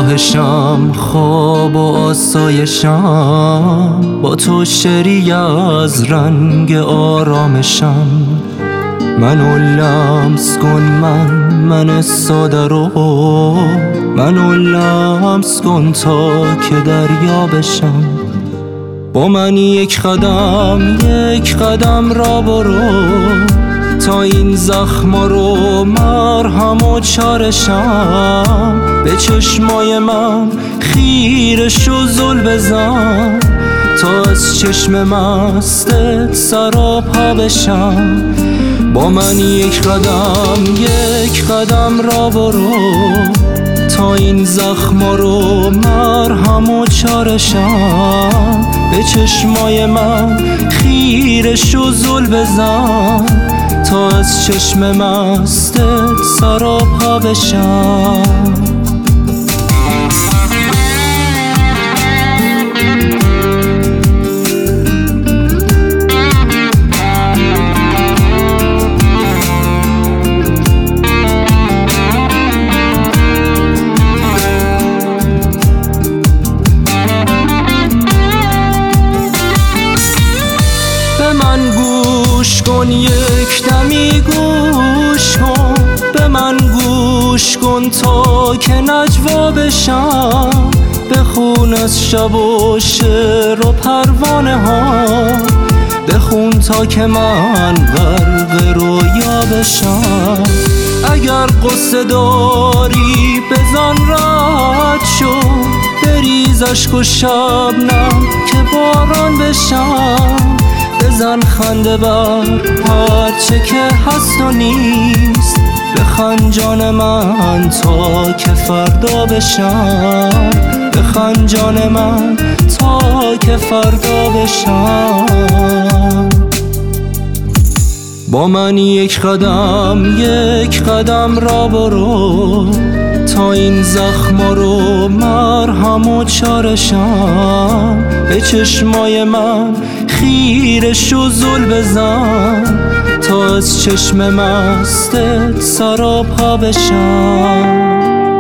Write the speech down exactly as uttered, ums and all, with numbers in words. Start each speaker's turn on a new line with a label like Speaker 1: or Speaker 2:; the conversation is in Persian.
Speaker 1: راهشم، خواب و آسایشم، با تو شری از رنگ آرامشم. منو لمس کن، من من ساده رو منو لمس کن تا که دریا بشم. با من یک قدم یک قدم را برو تا این زخما رو مرهم و چارشم. به چشمای من خیرش و زل بزن تا از چشم مستت سراپا بشم. با من یک قدم یک قدم را برو تا این زخما رو مرهم و چارشم. به چشمای من خیرش و زل بزن تا از چشم مستت سراپا بشم. به من گوش کن، یک دمی گوش کن، به من گوش کن تا که نجوا بشم. بخون از شب و شعر و پروانه ها، بخون تا که من غرق رویا بشم. اگر قصه داری بزن رد شو، بریز اشک و شبنم که باران بشم. بزن خنده بر هرچه که هست و نیست، بخند جان من تا که فردا بشم. بخند جان من تا که فردا بشم. با من یک قدم یک قدم را برو تا این زخما رو مرهم و چارشم. به چشمای من خیرش و زل بزن تا از چشم مستت سراپا بشم.